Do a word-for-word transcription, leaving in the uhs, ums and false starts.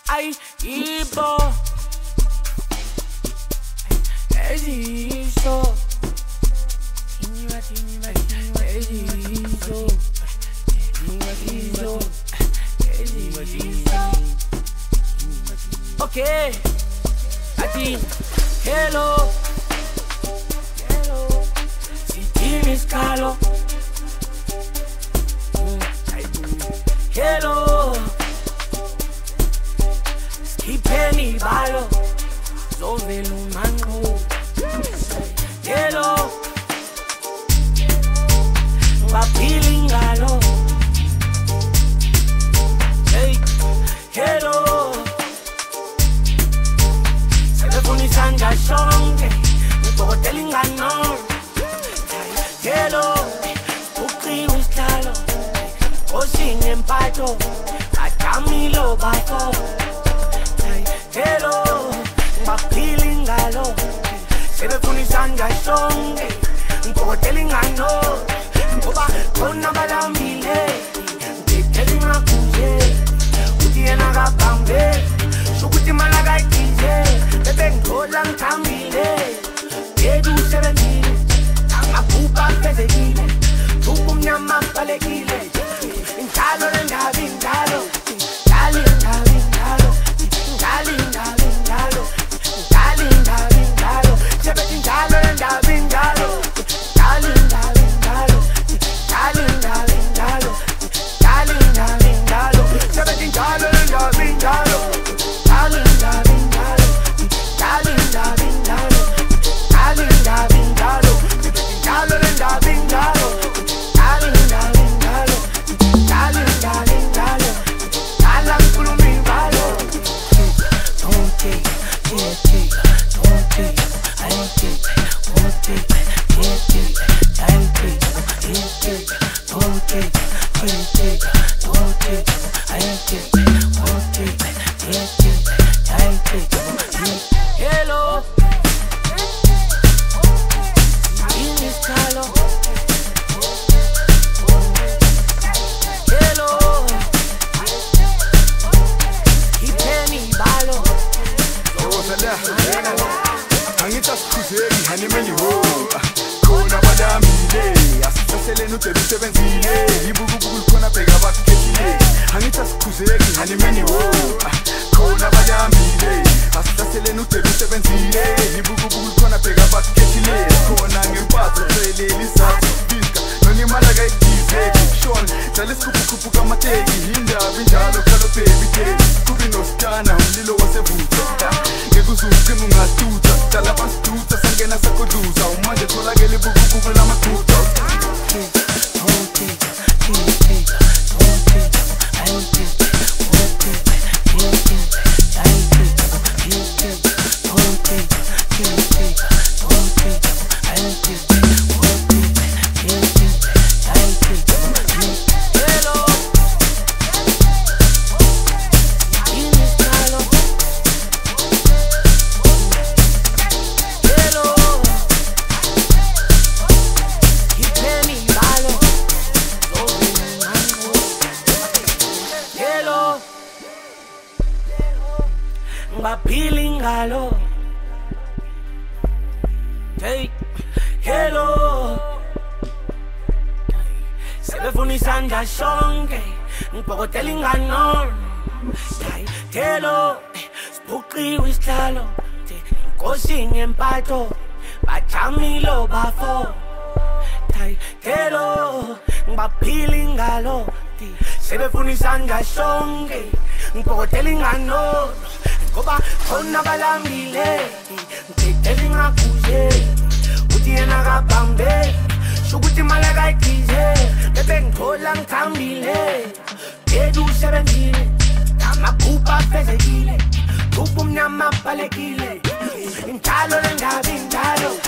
Ay, Ibo. Eziso. Eziso. Eziso. Eziso. Okay. Ati, hello. Hello. Si tienes calor. Hello. Skipeni balo. Zovelu mango. Hello. Wapilingalo. Hey. Hello. Sebefuni sanga shonke. Utokotelingano. Hello. Ukri ustalo. Osing empato. Atamilo bafo. Hello. Wapilingalo. Sebefuni sanga shonke. Utokotelingano. Oba kona balambile. Teli makuje. Utiena gapambe. Shukuti malaga ikize. Bebe ngola ntambile. Yedu sebentile. Tanga pupa fezekile. Tupu mnyama palekile. Intalo rendavi intalo. Intali indavi intalo. Intali indavi intalo. Intali indavi intalo. Sebeti intalo rendavi intalo. Intali indavi intalo. Intali indavi intalo. Intali indavi intalo. Sebeti intalo rendavi intalo. Intali indavi intalo. Intali indavi intalo. Intali indavi intalo. Sebeti intalo rendavi intalo. Intali indavi intalo. Intali indavi intalo. Tala kulumi intalo. Don't take, yeah, take, don't take, I ain't take, won't take, yeah, take, I ain't take, yeah, take, don't take, yeah, take, don't take, I ain't take, won't take, yeah, take, I ain't take, yeah. Hello. In this color. Hello. Ipeni balo. Angitaskhuzeki hanimeni ho khona badamile asisasele nutelu sebenzile ibukubuku khona bheka bakhetile angitaskhuzeki hanimeni ho khona badamile asisasele nutelu sebenzile ibukubuku khona bheka bakhetile khona ngempatho seleli sathu fika nonimala kayidize shon salesikuphukhuphu kamateki indaba injalo khalo baby day kubi nostana umlilo wasevutha ngekuzuqima ungatutha dala basitutha sangena sakoduza umanje tholakele ibukubuku lamathutha Bapilingalo. Hey, hello. Sebefuni sanga shonke. Utokotelingano. Hello. Spooky wistlalo. Kosing empato. Bachamilo bafo. Hello. Bapilingalo. Sebefuni sanga shonke. Utokotelingano. Oba kona balambile. Teli makuje. Utiena gapambe. Shukuti malaga ikize. Bebe ngola ntambile. Yedu sebentile. Tama pupa fezekile. Tupu mnyama palekile. Intalo rendavi intalo.